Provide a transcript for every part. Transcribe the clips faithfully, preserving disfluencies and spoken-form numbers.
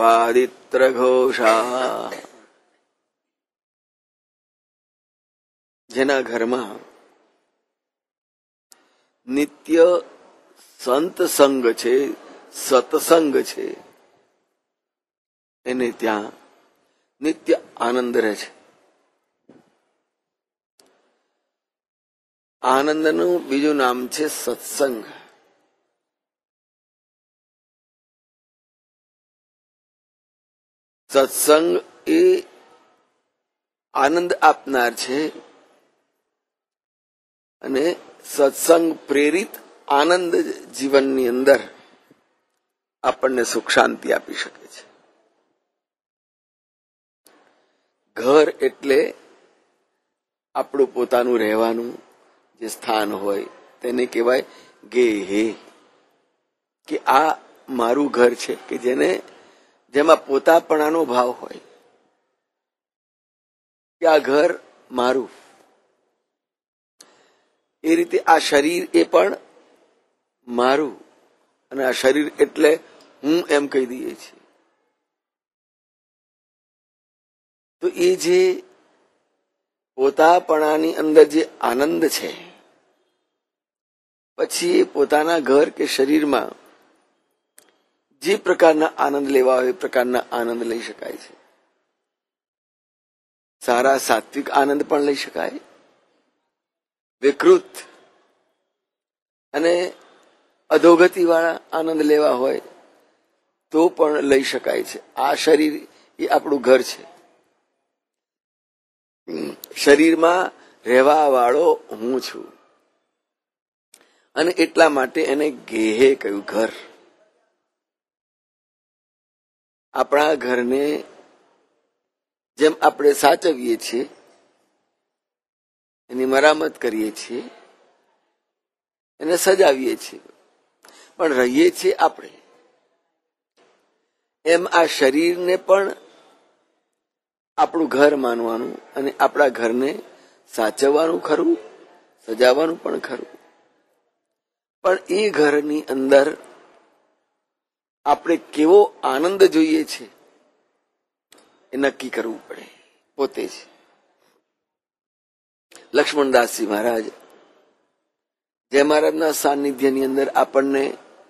વાદિત્ર ઘોષા, જેના ઘરમાં નિત્ય સંત સંગ છે, સત્સંગ છે, એને ત્યાં નિત્ય આનંદ રહે છે. આનંદનું બીજું નામ છે સત્સંગ. સત્સંગ એ આનંદ આપનાર છે અને સત્સંગ પ્રેરિત આનંદ જીવનની અંદર આપણને સુખ શાંતિ આપી શકે છે. ઘર એટલે આપણું પોતાનું રહેવાનું જે સ્થાન હોય તેને કહેવાય ગેહે, કે આ મારું ઘર છે, કે જેને જેમાં પોતાપણાનો ભાવ હોય કે આ ઘર મારું. એ રીતે આ શરીર એ પણ મારું, અને આ શરીર એટલે હું એમ કહી દઈએ છીએ. તો એ જે પોતાપણાની અંદર જે આનંદ છે, પછી એ પોતાના ઘર કે શરીરમાં જે પ્રકારના આનંદ લેવા હોય એ પ્રકારના આનંદ લઈ શકાય છે. સારા સાત્વિક આનંદ પણ લઈ શકાય, વિકૃત અને અધોગતિ વાળા આનંદ લેવા હોય તો પણ લઈ શકાય છે. આ શરીર એ આપણું ઘર છે. શરીરમાં રહેવા વાળો હું છું, અને એટલા માટે એને ગેહે કહ્યું, ઘર. આપણા ઘરને જેમ આપણે સાચવીએ છીએ, એની મરામત કરીએ છીએ, એને સજાવીએ છીએ, પણ રહીએ છીએ આપણે, એમ આ શરીરને પણ આપણું ઘર માનવાનું અને આપણા ઘરને સાચવવાનું ખરું, સજાવવાનું પણ ખરું. પણ એ ઘરની અંદર આપણે કેવો આનંદ જોઈએ છે એ નક્કી કરવું પડે પોતે જ. લક્ષ્મણદાસજી મહારાજ જય મહારાજના સાનિધ્યની અંદર આપણને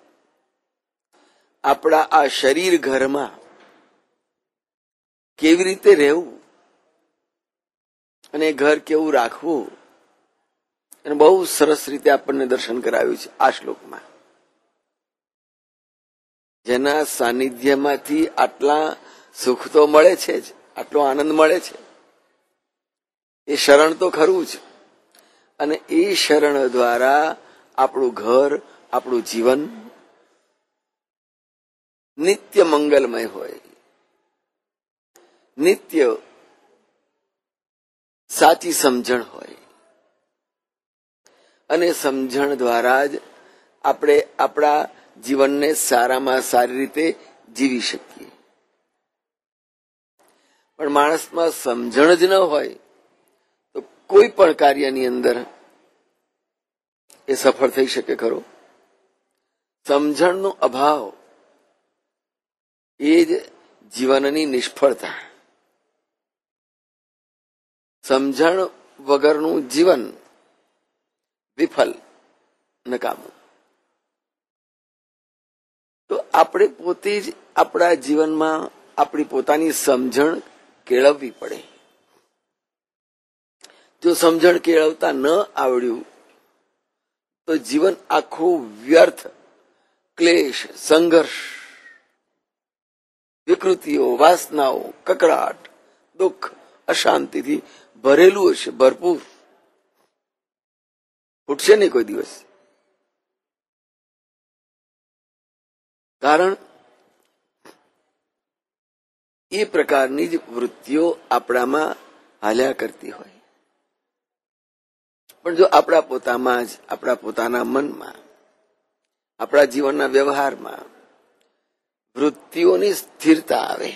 આપણા આ શરીર ઘરમાં કેવી રીતે રહેવું અને ઘર કેવું રાખવું અને બહુ સરસ રીતે આપણને દર્શન કરાવ્યું છે આ શ્લોકમાં. જેના સાનિધ્યમાંથી આટલા સુખ તો મળે છે જ, આટલો આનંદ મળે છે, એ શરણ તો ખરું જ. અને એ શરણ દ્વારા આપણું ઘર, આપણું જીવન નિત્ય મંગલમય હોય, નિત્ય સાચી સમજણ હોય, અને સમજણ દ્વારા જ આપણે આપણા જીવનને સારામાં સારી રીતે જીવી શકીએ. પણ માણસમાં સમજણ જ ન હોય તો કોઈ પણ કાર્યની અંદર એ સફળ થઈ શકે ખરો? સમજણનો અભાવ એ જ જીવનની નિષ્ફળતા. સમજણ વગરનું જીવન વિફલ, નકામું. તો આપણે પોતે જ આપણા જીવનમાં આપણી પોતાની સમજણ કેળવવી પડે. જો સમજણ કેળવતા ન આવડ્યું તો જીવન આખું વ્યર્થ, ક્લેશ, સંઘર્ષ, વિકૃતિઓ, વાસનાઓ, કકડાટ, દુઃખ, અશાંતિથી ભરેલું હશે, ભરપૂર. ફૂટશે નહીં કોઈ દિવસ. કારણ એ પ્રકારની જ વૃત્તિઓ આપણામાં હાલ્યા કરતી હોય. પણ જો આપણા પોતામાં જ, આપણા પોતાના મનમાં, આપણા જીવનના વ્યવહારમાં વૃત્તિઓની સ્થિરતા આવે,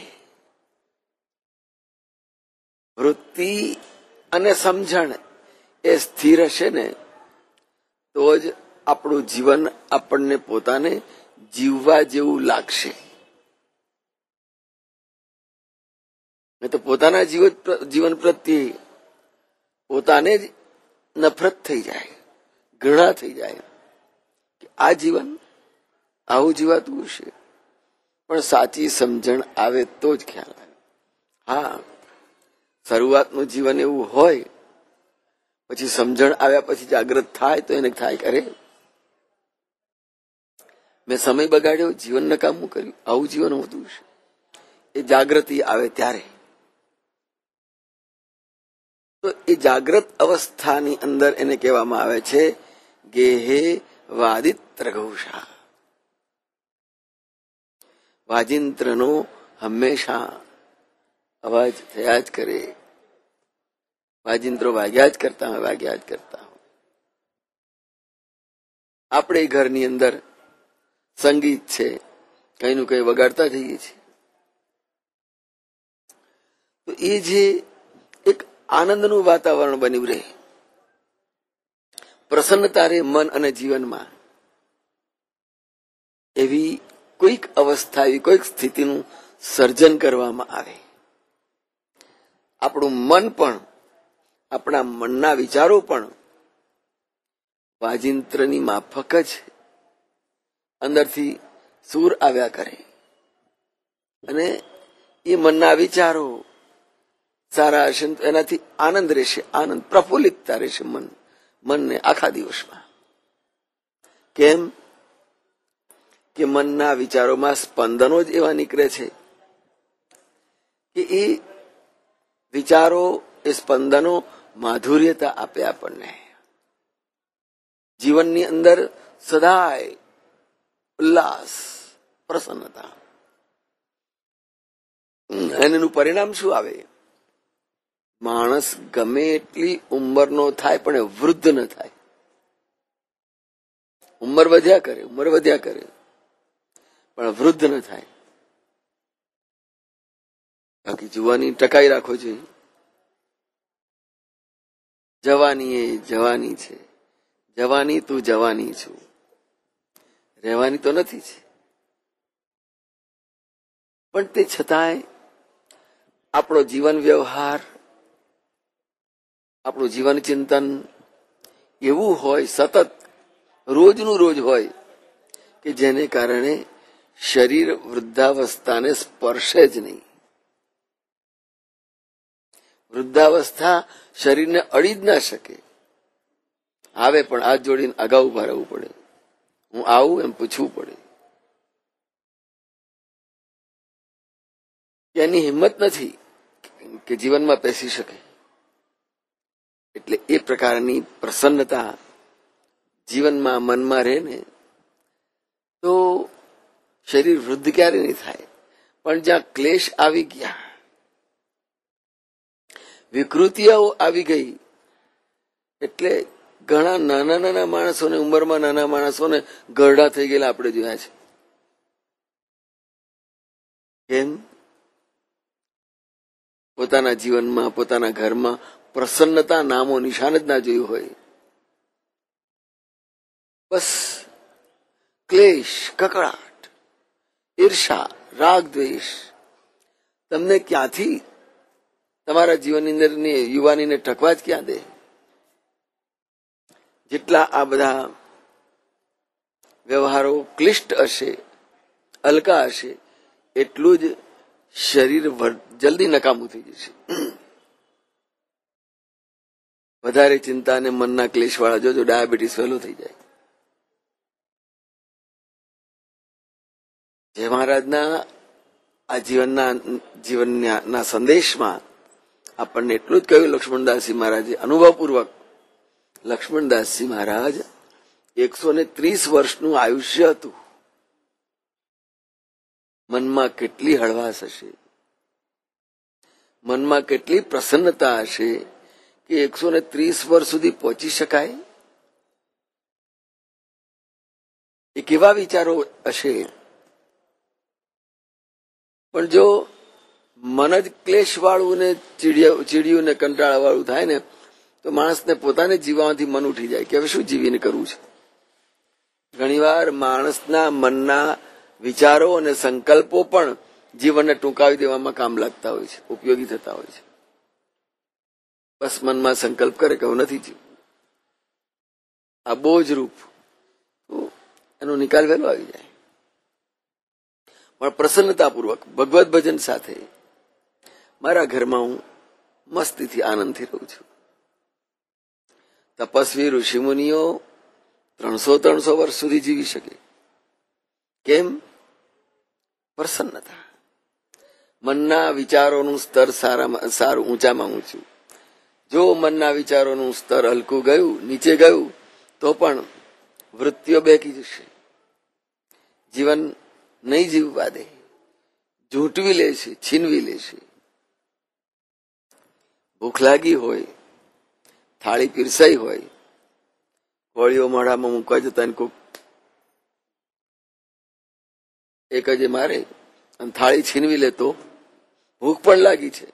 વૃત્તિ અને સમજણ એ સ્થિર હશે ને તો જ આપણું જીવન આપણને પોતાને જીવવા જેવું લાગશે. નહીં તો પોતાના જીવન જીવન પ્રત્યે પોતાને જ નફરત થઈ જાય, ઘૃણા થઈ જાય કે આ જીવન આવું જીવાતું છે. પણ સાચી સમજણ આવે તો જ ખ્યાલ આવે. હા, શરૂઆતનું જીવન એવું હોય, પછી સમજણ આવ્યા પછી જાગૃત થાય તો એને થાય કરે મેં સમય બગાડ્યો, જીવન નકામું કર્યું, આવું જીવન હોતું છે. એ જાગૃતિ આવે ત્યારે. તો એ જાગ્રત અવસ્થાની અંદર એને કહેવામાં આવે છે ગેહે વાદિત્ર ઘોષા. વાજિંત્રનો હંમેશા અવાજ થયા જ કરે, વાજિંત્રો વાગ્યા જ કરતા હોય, વાગ્યા જ કરતા હોય. આપણે ઘરની અંદર સંગીત છે, કઈ નું કઈ વગાડતા જઈએ છીએ, તો એ જે એક આનંદનું વાતાવરણ બન્યું રહે, પ્રસન્નતા રહે મન અને જીવનમાં, એવી કોઈક અવસ્થા, એવી કોઈક સ્થિતિનું સર્જન કરવામાં આવે. આપણું મન પણ, આપણા મનના વિચારો પણ વાજિંત્રની માફક જ અંદરથી સૂર આવ્યા કરે અને એ મનના વિચારો સારા હશે તો એનાથી આનંદ રહેશે, આનંદ પ્રફુલ્લિતતા રહેશે મન મનને આખા દિવસમાં. કેમ કે મનના વિચારોમાં સ્પંદનો જ એવા નીકળે છે કે એ વિચારો, એ સ્પંદનો માધુર્યતા આપે આપણને. જીવનની અંદર સદાય ઉલ્લાસ, પ્રસન્નતા. એનું પરિણામ શું આવે? માણસ ગમે એટલી ઉંમરનો થાય પણ એ વૃદ્ધ ન થાય. ઉંમર વધ્યા કરે, ઉંમર વધ્યા કરે પણ વૃદ્ધ ન થાય. બાકી જુવાની ટકાઈ રાખવો જોઈએ. જવાની એ જવાની છે, જવાની તું જવાની છું, રહેવાની તો નથી છે. પણ તે છતાંય આપણો જીવન વ્યવહાર, આપણું જીવન ચિંતન એવું હોય, સતત રોજનું રોજ હોય કે જેને કારણે શરીર વૃદ્ધાવસ્થાને સ્પર્શે જ નહીં. વૃદ્ધાવસ્થા શરીરને અડી જ ના શકે. આવે પણ હાથ જોડીને અગાઉ ઉભા રહેવું પડે, હું આવું એમ પૂછવું પડે. એની હિંમત નથી કે જીવનમાં બેસી શકે. એટલે એ પ્રકારની પ્રસન્નતા જીવનમાં, મનમાં રહે ને તો શરીર વૃદ્ધ ક્યારે નહીં થાય. પણ જ્યાં ક્લેશ આવી ગયા, વિકૃતિઓ આવી ગઈ, એટલે ઘણા નાના નાના માણસોને, ઉંમરમાં નાના માણસોને ગરડા થઈ ગયેલા આપણે જોયા છે. કેમ? પોતાના જીવનમાં, પોતાના ઘરમાં પ્રસન્નતા નામો નિશાન જ ના જોયું હોય. બસ ક્લેશ, કકળાટ, ઈર્ષા, રાગ, દ્વેષ તમને ક્યાંથી તમારા જીવનની અંદર યુવાનીને ટકવા જ ક્યાં દે? જેટલા આ બધા વ્યવહારો ક્લિષ્ટ હશે, હલકા હશે, એટલું જ શરીર જલ્દી નકામું થઈ જશે. વધારે ચિંતા અને મનના ક્લેશ વાળા જોજો ડાયાબિટીસ વહેલો થઈ જાય. જય મહારાજના આ જીવનના જીવનના સંદેશમાં આપણને એટલું જ કહ્યું લક્ષ્મણદાસજી મહારાજે અનુભવપૂર્વક. લક્ષ્મણદાસજી મહારાજ એકસો ને ત્રીસ વર્ષનું આયુષ્ય હતું. મનમાં કેટલી હળવાશ હશે, મનમાં કેટલી પ્રસન્નતા હશે કે એકસો ને ત્રીસ વર્ષ સુધી પહોંચી શકાય. એ કેવા વિચારો હશે? પણ જો મન જ ક્લેશ વાળું ને ચીડિયું ને કંટાળા વાળું થાય ને તો માણસને પોતાને જીવવામાંથી મન ઉઠી જાય કે હવે શું જીવીને કરવું છે. ઘણીવાર માણસના મનના વિચારો અને સંકલ્પો પણ જીવનને ટૂંકાવી દેવામાં કામ લાગતા હોય છે, ઉપયોગી થતા હોય છે. બસ મનમાં સંકલ્પ કરે કે હું નથી જીવવું, આ બોજ રૂપ, તો એનો નિકાલ વહેલો આવી જાય. પણ પ્રસન્નતાપૂર્વક ભગવત ભજન સાથે મારા ઘરમાં હું મસ્તીથી આનંદથી રહું છું. તપસ્વી ઋષિમુનિઓ ત્રણસો ત્રણસો વર્ષ સુધી જીવી શકે. કેમ? પ્રસન્નતા. મનના વિચારોનું સ્તર સારામાં સારું, ઊંચામાં ઊંચું. જો મનના વિચારોનું સ્તર હલકું ગયું, નીચે ગયું, તો પણ વૃત્તિઓ બેકી જશે. જીવન નહીં જીવવા દે, ઝૂંટવી લેશે, છીનવી લેશે. ભૂખ લાગી હોય, થાળી પીરસાઈ હોય, કોળીઓ મોઢામાં મૂકવા જતા કોક એક જ મારે અને થાળી છીનવી લે તો ભૂખ પણ લાગી છે.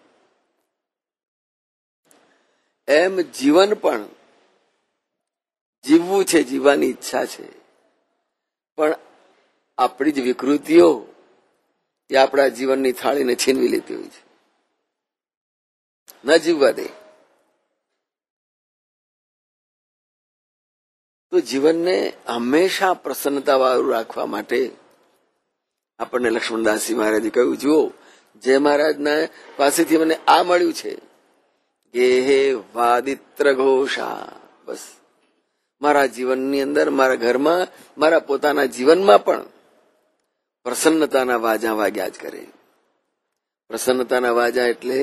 એમ જીવન પણ જીવવું છે, જીવવાની ઈચ્છા છે, પણ આપણી જ વિકૃતિઓ એ આપણા જીવનની થાળીને છીનવી લેતી હોય છે, ન જીવવા દે. તો જીવનને હંમેશા પ્રસન્નતા વાળું રાખવા માટે આપણને લક્ષ્મણદાસજી મહારાજે કહ્યું, જુઓ, જય મહારાજના પાસેથી મને આ મળ્યું છે, ગેહે વાદિત્ર ઘોષા. બસ મારા જીવનની અંદર, મારા ઘરમાં, મારા પોતાના જીવનમાં પણ પ્રસન્નતાના વાજા વાગ્યા જ કરે. પ્રસન્નતાના વાજા એટલે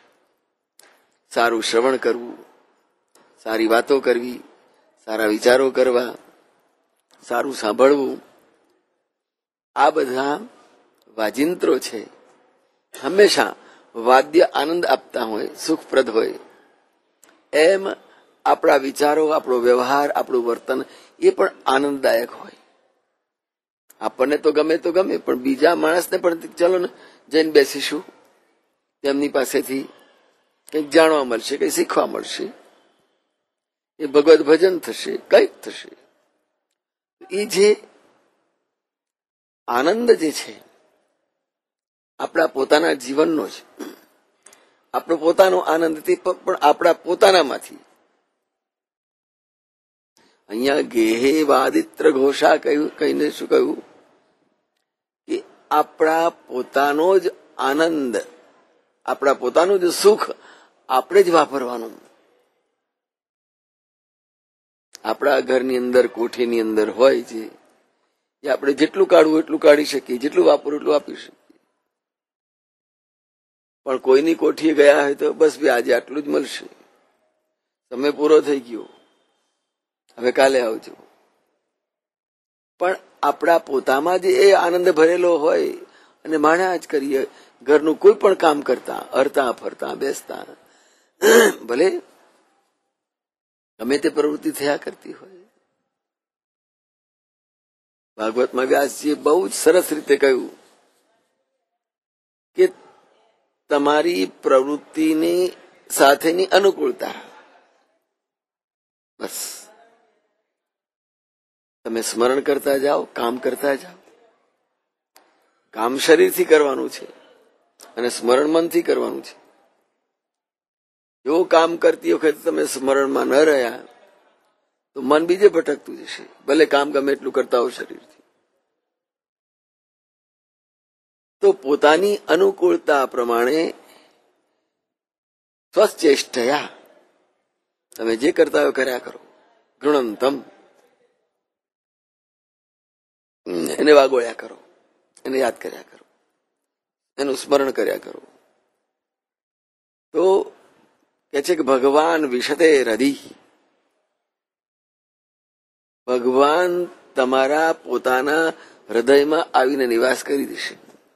સારું શ્રવણ કરવું, સારી વાતો કરવી, સારા વિચારો કરવા, સારું સાંભળવું. આ બધા વાજિંત્રો છે, હંમેશા વાદ્ય આનંદ આપતા હોય, સુખપ્રદ હોય. એમ આપણા વિચારો, આપણો વ્યવહાર, આપણું વર્તન એ પણ આનંદદાયક હોય. આપણને તો ગમે તો ગમે, પણ બીજા માણસને પણ ચલો ને જઈને બેસીશું, તેમની પાસેથી કંઈક જાણવા મળશે, કંઈક શીખવા મળશે, એ ભગવત ભજન થશે, કંઈક થશે. એ જે આનંદ જે છે આપણા પોતાના જીવનનો જ, આપણો પોતાનો આનંદ તે પણ આપણા પોતાનામાંથી. અહીંયા ગેહે વાદિત્ર ઘોષા કહ્યું, કહીને શું કહ્યું કે આપણા પોતાનો જ આનંદ, આપણા પોતાનું જ સુખ આપણે જ વાપરવાનું. આપણા ઘરની અંદર, કોઠીની અંદર હોય છે, એ આપણે જેટલું કાઢવું એટલું કાઢી શકીએ, જેટલું વાપરવું એટલું વાપરી શકીએ. પણ કોઈની કોઠીએ ગયા હોય તો બસ બી આજે આટલું જ મળશે, સમય પૂરો થઈ ગયો, હવે કાલે આવજો. પણ આપણા પોતામાં જે એ આનંદ ભરેલો હોય અને માણ્યા જ કરીએ, ઘરનું કોઈ પણ કામ કરતા, હરતા ફરતા બેસતા, ભલે ગમે તે પ્રવૃત્તિ થયા કરતી હોય. ભાગવતમાં વ્યાસજીએ બહુ જ સરસ રીતે કહ્યું કે તમારી પ્રવૃત્તિની સાથેની અનુકૂળતા. બસ તમે સ્મરણ કરતા જાઓ, કામ કરતા જાઓ. કામ શરીરથી કરવાનું છે અને સ્મરણ મનથી કરવાનું છે. જો કામ કરતી વખતે તમે સ્મરણમાં ન રહ્યા તો મન બીજે ભટકતું જશે, ભલે કામ ગમે એટલું કરતા હો શરીરથી. તો પોતાની અનુકૂળતા પ્રમાણે સ્વચેષ્ટયા તમે જે કરતા હોય કર્યા કરો. ગૃણંતમ, એને વાગોળ્યા કરો, એને યાદ કર્યા કરો, એનું સ્મરણ કર્યા કરો. તો કે છે કે ભગવાન વિશતે હૃદિ, ભગવાન તમારા પોતાના હૃદયમાં આવીને નિવાસ કરી દેશે.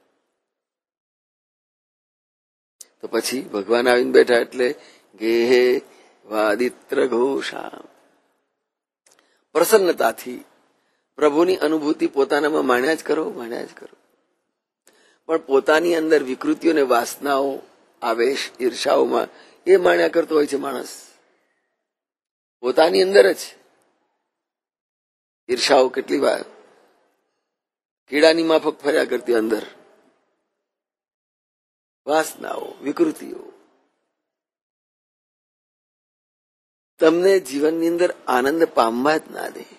તો પછી ભગવાન આવીને બેઠા એટલે ગેહે વાદિત્ર ઘોષા. પ્રસન્નતાથી પ્રભુની અનુભૂતિ પોતાનામાં માણ્યા જ કરો, માણ્યા જ કરો. પણ પોતાની અંદર વિકૃતિઓ અને વાસનાઓ, આવેશ, ઈર્ષાઓમાં એ માણ્યા કરતો હોય છે માણસ. પોતાની અંદર જ ઈર્ષાઓ કેટલી વાર કીડાની માફક ફર્યા કરતી અંદર. વાસનાઓ, વિકૃતિઓ તમને જીવનની અંદર આનંદ પામવા જ ના દે.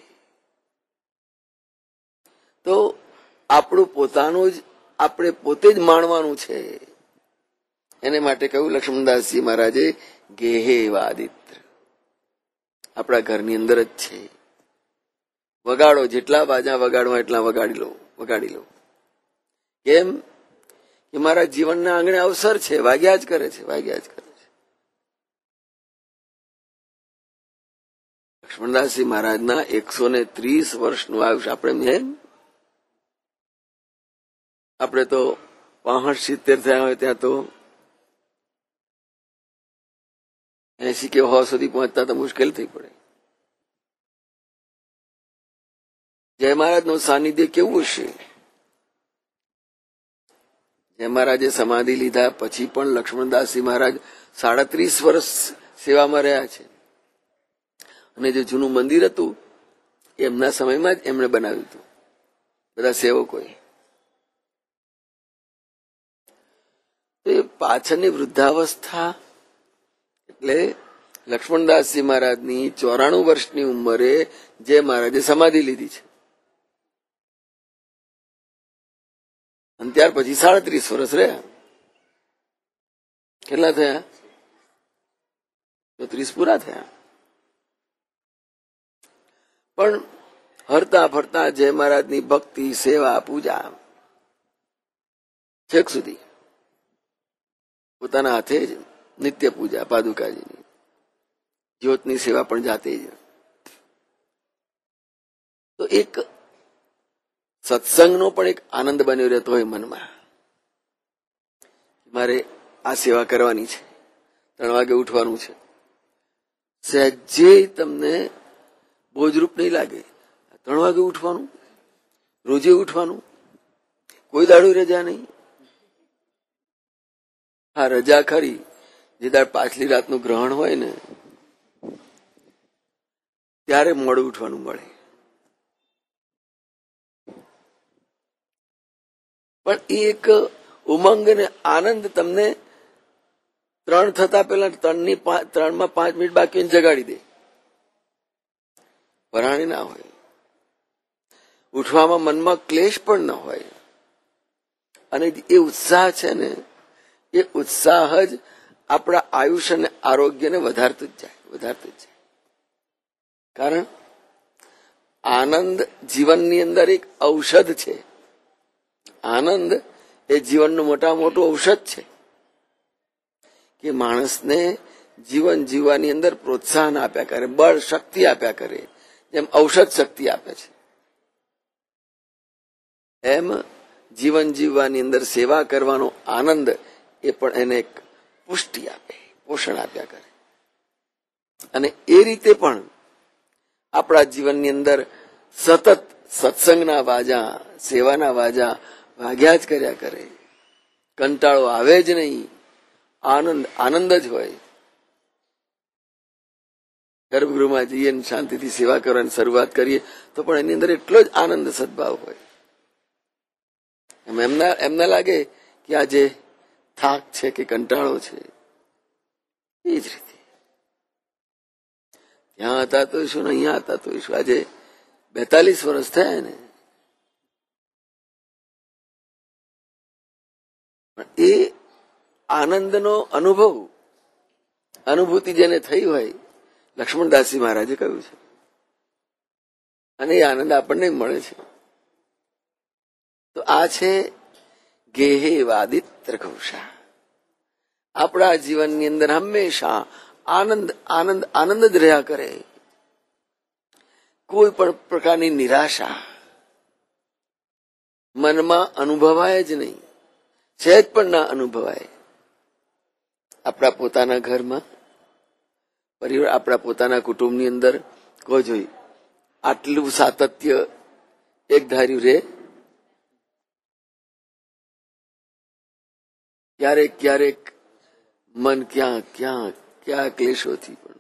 તો આપણું પોતાનું જ આપણે પોતે જ માણવાનું છે. એને માટે કહ્યું લક્ષ્મણદાસજી મહારાજે, ગેહે વાદિત્ર, આપણા ઘરની અંદર જ છે. વગાડો, જેટલા બાજા વગાડવા એટલા વગાડી લો વગાડી લો કેમ કે મારા જીવનના આંગણે અવસર છે, વાગ્યા જ કરે છે વાગ્યા જ કરે છે. લક્ષ્મણદાસજી મહારાજના એકસો ને ત્રીસ વર્ષનું આયુષ્ય. આપણે એમ આપણે તો પાંસઠ સિત્તેર થયા હોય ત્યાં તો એસી કે સો સુધી પહોંચતા તો મુશ્કેલ થઈ પડે. જય મહારાજનું સાનિધ્ય કેવું હશે? જય મહારાજે સમાધિ લીધા પછી પણ લક્ષ્મણદાસજી મહારાજ સાડત્રીસ વર્ષ સેવામાં રહ્યા છે. અને જે જૂનું મંદિર હતું એમના સમયમાં જ એમણે બનાવ્યું હતું, બધા સેવકોએ. એ પાછળની વૃદ્ધાવસ્થા એટલે લક્ષ્મણદાસજી મહારાજની ચોરાણું વર્ષની ઉંમરે જય મહારાજે સમાધિ લીધી છે. અને ત્યાર પછી સાડત્રીસ વર્ષ રહ્યા. કેટલા થયા? ત્રીસ પૂરા થયા. પણ હરતા ફરતા જય મહારાજની ભક્તિ, સેવા, પૂજા છેક સુધી પોતાના હાથે જ નિત્ય પૂજા પાદુકાજીની, જ્યોતની સેવા પણ જાતે જ. તો એક સત્સંગનો પણ એક આનંદ બન્યો રહેતો હોય મનમાં. મારે આ સેવા કરવાની છે, ત્રણ વાગે ઉઠવાનું છે. સહેજે તમને બોજરૂપ નહીં લાગે. ત્રણ વાગે ઉઠવાનું, રોજે ઉઠવાનું, કોઈ દાડો રજા નહીં. હા, રજા ખરી જે દાડ પાછલી રાતનું ગ્રહણ હોય ને ત્યારે મોડું ઉઠવાનું મળે. પણ એ એક ઉમંગ ને આનંદ તમને ત્રણ થતા પેલા ત્રણની ત્રણમાં પાંચ મિનિટ બાકી જગાડી દે. પરાણે ના હોય, ઉઠવામાં મનમાં ક્લેશ પણ ન હોય. અને એ ઉત્સાહ છે ને, એ ઉત્સાહ જ આપણા આયુષ્ય અને આરોગ્યને વધારતું જ જાય વધારતું જ જાય. કારણ આનંદ જીવનની અંદર એક ઔષધ છે. આનંદ એ જીવનનું મોટા મોટું ઔષધ છે કે માણસને જીવન જીવવાની અંદર પ્રોત્સાહન આપ્યા કરે, બળ શક્તિ આપ્યા કરે. જેમ ઔષધ શક્તિ આપે છે એમ જીવન જીવવાની અંદર સેવા કરવાનો આનંદ એ પણ એને એક પુષ્ટિ આપે, પોષણ આપ્યા કરે. અને એ રીતે પણ આપણા જીવનની અંદર સતત સત્સંગના વાજા, સેવાના વાજા વાગ્યા જ કર્યા કરે. કંટાળો આવે જ નહીં, આનંદ આનંદ જ હોય. ગર્ભગૃહમાં જઈએ ને શાંતિથી સેવા કરવાની શરૂઆત કરીએ તો પણ એની અંદર એટલો જ આનંદ સદભાવ હોય. એમના એમને લાગે કે આ જે થાક છે કે કંટાળો છે એ જ રીતે ત્યાં હતા તો શું ને અહીંયા હતા તો શું. આજે બેતાલીસ વર્ષ થયા ને, એ આનંદનો અનુભવ અનુભૂતિ જેને થઈ હોય, લક્ષ્મણદાસજી મહારાજે કહ્યું છે. અને એ આનંદ આપણને મળે છે. તો આ છે ગેહે વાદિત્ર ઘોષા. આપણા જીવનની અંદર હંમેશા આનંદ આનંદ આનંદ જ રહ્યા કરે. કોઈ પણ પ્રકારની નિરાશા મનમાં અનુભવાય જ નહીં, સહેજ પણ ના અનુભવાય. આપણા પોતાના ઘરમાં, પરિવાર, આપણા પોતાના કુટુંબની અંદર કહો જોઈ આટલું સાતત્ય એક ધાર્યું રે? ક્યારેક ક્યારેક મન ક્યાં ક્યાં ક્યાં ક્લેશોથી પણ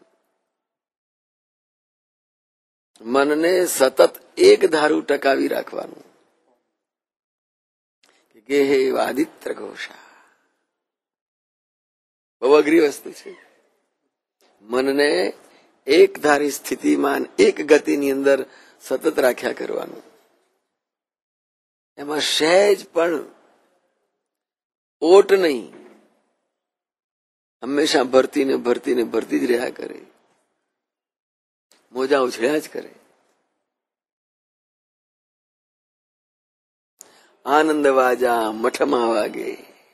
મનને સતત એક ધારું ટકાવી રાખવાનું. ગેહે વાદિત્ર ઘોષા. બહુ અઘરી વસ્તુ છે. મનને એક ધારી સ્થિતિમાં એક ગતિની અંદર સતત રાખ્યા કરવાનું. એમાં સહેજ પણ ઓટ નહીં, હંમેશા ભરતી ને ભરતી ને ભરતી જ રહ્યા કરે, મોજા ઉછળ્યા જ કરે. આનંદ વાજા મઠમાં વાગે,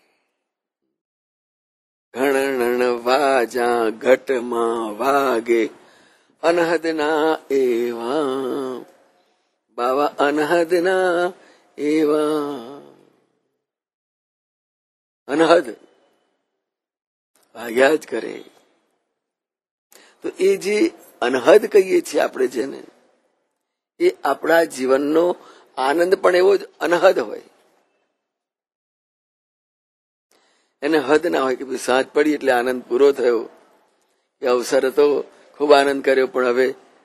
ઘણ વાજા ઘટમાં વાગે, અનહદના એવા બાવા અનહદના એવા. અનહદ વાગ્યા જ કરે. તો એ જે અનહદ કહીએ છીએ આપણે જેને, એ આપણા જીવનનો આનંદ પણ એવો જ અનહદ હોય. એને હદ ના હોય કે ભાઈ સાંજ પડી એટલે આનંદ પૂરો થયો, એ અવસર હતો, ખૂબ આનંદ કર્યો, પણ હવે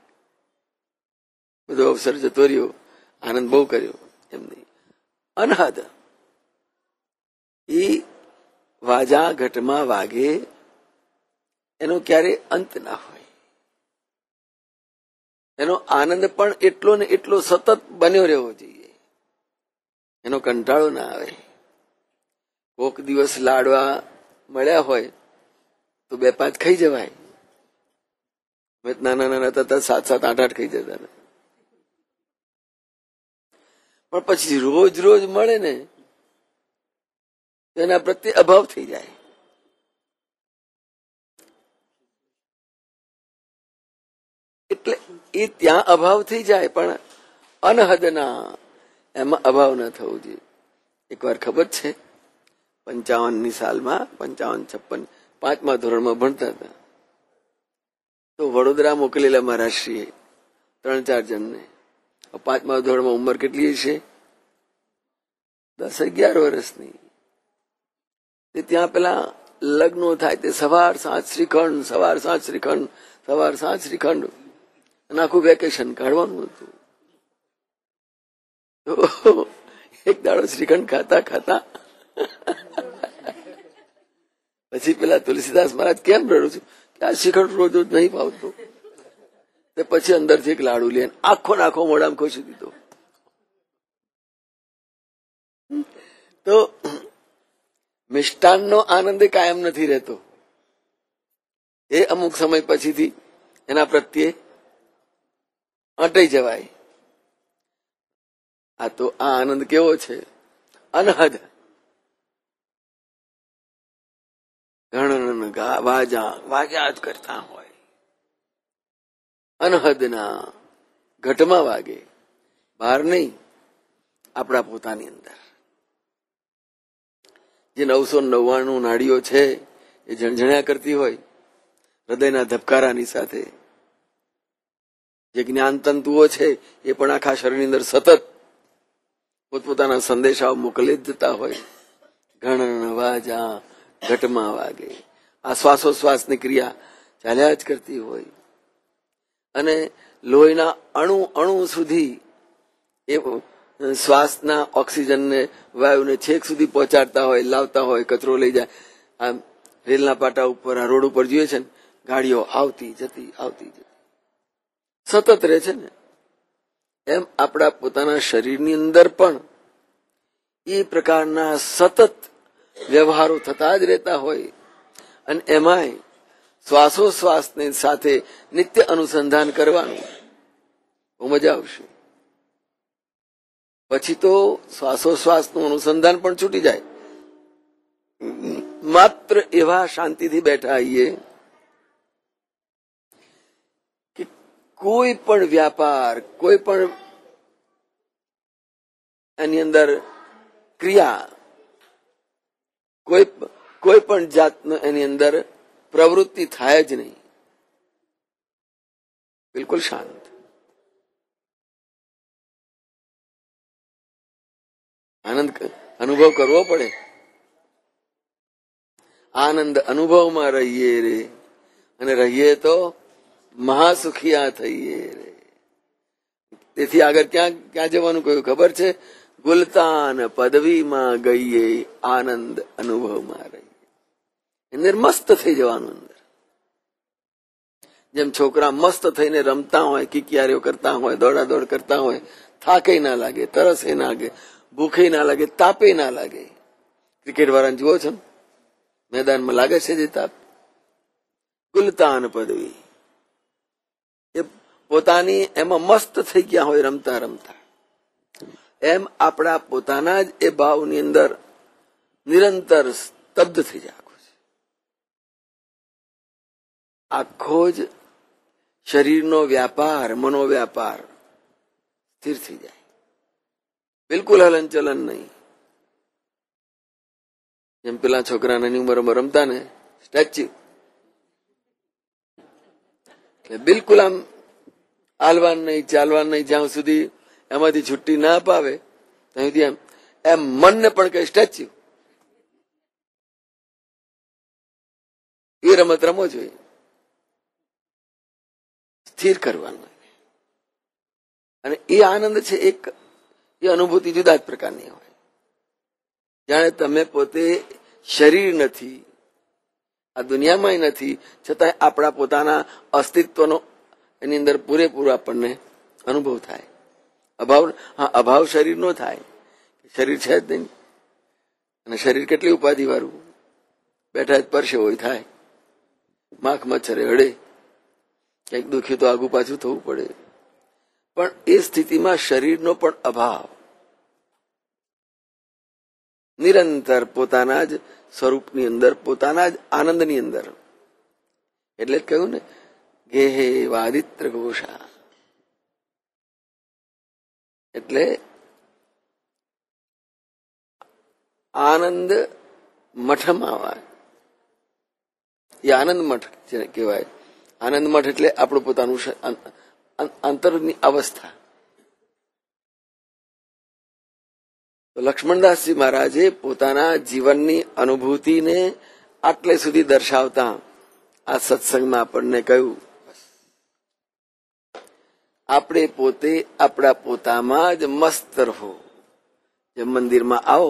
બધો અવસર જતો રહ્યો, આનંદ બહુ કર્યો, એમ નહીં. અનહદ એ વાજા ઘટમાં વાગે, એનો ક્યારે અંત ના હોય. એનો આનંદ પણ એટલો ને એટલો સતત બન્યો રહેવો જોઈએ, એનો કંટાળો ના આવે. કોક દિવસ લાડવા મળ્યા હોય તો બે પાંચ ખાઈ જવાય. નાના નાના હતા સાત સાત આઠ આઠ ખાઈ જતા, પણ પછી રોજ રોજ મળે ને એના પ્રત્યે અભાવ થઈ જાય. એટલે એ ત્યાં અભાવ થઈ જાય, પણ અનહદના એમાં અભાવ ના થવો જોઈએ. એક વાર ખબર છે, પંચાવન ની સાલમાં પંચાવન છપ્પન પાંચમા ધોરણમાં ભણતા હતા, તો વડોદરા મોકલેલા મહારાષ્ટ્રીએ ત્રણ ચાર જણને. પાંચમા ધોરણમાં ઉંમર કેટલી છે? દસ અગિયાર વર્ષની. ત્યાં પેલા લગ્નો થાય તે સવાર સાંજ શ્રીખંડ, સવાર સાંજ શ્રીખંડ, સવાર સાંજ શ્રીખંડ, અને આખું વેકેશન કાઢવાનું હતું. તો એક દાડો શ્રીખંડ ખાતા ખાતા પછી પેલા તુલસીદાસ મહારાજ કેમ રડું છું કે આ શ્રીખંડ રોજ રોજ નહીં ભાવતું. તે પછી અંદરથી એક લાડુ લે આખો નાખો મોઢામાં ખોશી દીધો. તો મિષ્ટાનનો આનંદ કાયમ નથી રહેતો, એ અમુક સમય પછીથી એના પ્રત્યે અટાઈ જવાય. આ તો આ આનંદ કેવો છે? અનહદ. ઘણ વાજા વાગ્યા જ કરતા હોય. અનહદના ઘટમાં વાગે, બહાર નહીં, આપણા પોતાની અંદર. જે નવસો નવ્વાણું નાડીઓ છે એ ઝણઝણ્યા કરતી હોય હૃદયના ધબકારાની સાથે. જે જ્ઞાન તંતુઓ છે એ પણ આખા શરીરની અંદર સતત પોતપોતાના સંદેશાઓ મોકલી જ જતા હોય. ઘણ વાજા ઘટમાં વાગે, આ શ્વાસોશ્વાસની ક્રિયા ચાલ્યા જ કરતી હોય, અને લોહીના અણુ અણુ સુધી એ શ્વાસના ઓક્સિજનને વાયુને છેક સુધી પહોંચાડતા હોય, લાવતા હોય, કચરો લઈ જાય. આ રેલના પાટા ઉપર, આ રોડ ઉપર જોઈએ છે ને, ગાડીઓ આવતી જતી આવતી જતી સતત રહે છે ને, એમ આપણા પોતાના શરીરની અંદર પણ એ પ્રકારના સતત વ્યવહારો થતા જ રહેતા હોય. અને એમાંય શ્વાસોશ્વાસની સાથે નિત્ય અનુસંધાન કરવાનું, બહુ મજા આવશે. પછી તો શ્વાસોશ્વાસનું અનુસંધાન પણ છૂટી જાય. માત્ર એવા શાંતિથી બેઠા આવીએ કે કોઈ પણ વ્યાપાર, કોઈ પણ એની અંદર ક્રિયા, કોઈ કોઈ પણ જાતનો એની અંદર પ્રવૃત્તિ થાય જ નહીં. બિલકુલ શાંત. આનંદ અનુભવ કરવો પડે. આનંદ અનુભવમાં રહીએ રે, અને રહીએ તો મહાસુખિયા થઈએ રે. તેથી આગળ ક્યાં ક્યાં જવાનું કહ્યું ખબર છે? ગુલતાન પદવીમાં ગઈએ, આનંદ અનુભવમાં રહીએ. અંદર મસ્ત થઈ જવાનું. અંદર જેમ છોકરા મસ્ત થઈને રમતા હોય, કિકિયારીઓ કરતા હોય, દોડાદોડ કરતા હોય, થાકે ના લાગે, તરસે ના લાગે, ભૂખે ના લાગે, તાપે ના લાગે. ક્રિકેટ વાળાને જુઓ છો, મેદાનમાં લાગે છે જે તાપ. ગુલતાન પદવી, એ પોતાની એમાં મસ્ત થઈ ગયા હોય રમતા રમતા. એમ આપણા પોતાના જ એ ભાવની અંદર નિરંતર સ્તબ્ધ થઈ જાય. આખો જ શરીરનો વ્યાપાર, મનોવ્યાપાર સ્થિર થઈ જાય, બિલકુલ હલનચલન નહીં. જેમ પેલા છોકરા નાની ઉંમરમાં રમતા ને સ્ટેચ્યુ, એટલે બિલકુલ આમ હાલવાન નહીં, ચાલવાન નહીં, જ્યાં સુધી એમાંથી છુટ્ટી ના અપાવે ત્યાં સુધી એમ એમ મનને પણ કઈ સ્ટેચ્યુ. એ રમત રમવો જોઈએ, સ્થિર કરવાનું. અને એ આનંદ છે, એક એ અનુભૂતિ જુદા જ પ્રકારની હોય. જાણે તમે પોતે શરીર નથી, આ દુનિયામાં નથી, છતાં આપણા પોતાના અસ્તિત્વનો એની અંદર પૂરેપૂરો આપણને અનુભવ થાય. અભાવ, હા, અભાવ શરીર નો થાય, શરીર છે જ નહીં. અને શરીર કેટલી ઉપાધિ વાળું, બેઠા જ પરસે હોય થાય, માખ મચ્છરે હડે, કંઈક દુખ્યું તો આગુ પાછું થવું પડે. પણ એ સ્થિતિમાં શરીરનો પણ અભાવ, નિરંતર પોતાના જ સ્વરૂપની અંદર, પોતાના જ આનંદની અંદર. એટલે જ કહ્યું ને, ગેહે વાદિત્ર ઘોષા, એટલે આનંદ મઠમાં આવે. એ આનંદ મઠ કહેવાય. આનંદ મઠ એટલે આપણું પોતાનું અંતરની અવસ્થા. તો લક્ષ્મણદાસજી મહારાજે પોતાના જીવનની અનુભૂતિને આટલે સુધી દર્શાવતા આ સત્સંગમાં આપણને કહ્યું, આપણે પોતે આપણા પોતામાં જ મસ્ત રહો. જેમ મંદિરમાં આવો,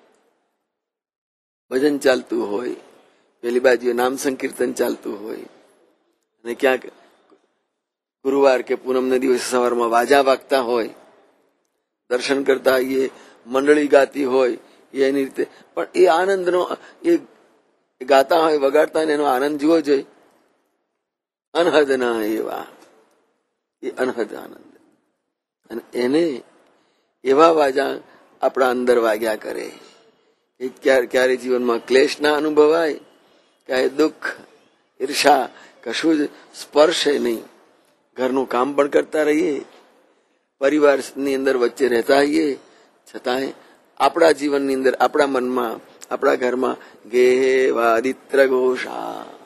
ભજન ચાલતું હોય, પેલી બાજુ નામ સંકીર્તન ચાલતું હોય, અને ક્યાંક ગુરુવાર કે પૂનમના દિવસે સવારમાં વાજા વાગતા હોય, દર્શન કરતા આવીએ, મંડળી ગાતી હોય, એની રીતે. પણ એ આનંદનો, એ ગાતા હોય, વગાડતા હોય, એનો આનંદ જુઓ જોઈએ. અનહદ ના એવા, એ અનહદ આનંદ. અને એને એવા વાજા આપણા અંદર વાગ્યા કરે કે ક્યારે ક્યારે જીવનમાં ક્લેશ ના અનુભવાય, ક્યારે દુઃખ, ઈર્ષા કશું જ સ્પર્શે નહીં. ઘરનું કામ પણ કરતા રહીએ, પરિવારની અંદર વચ્ચે રહેતા હોઈએ, છતાંય આપણા જીવનની અંદર, આપણા મનમાં, આપણા ઘરમાં ગેહે વાદિત્ર ઘોષા,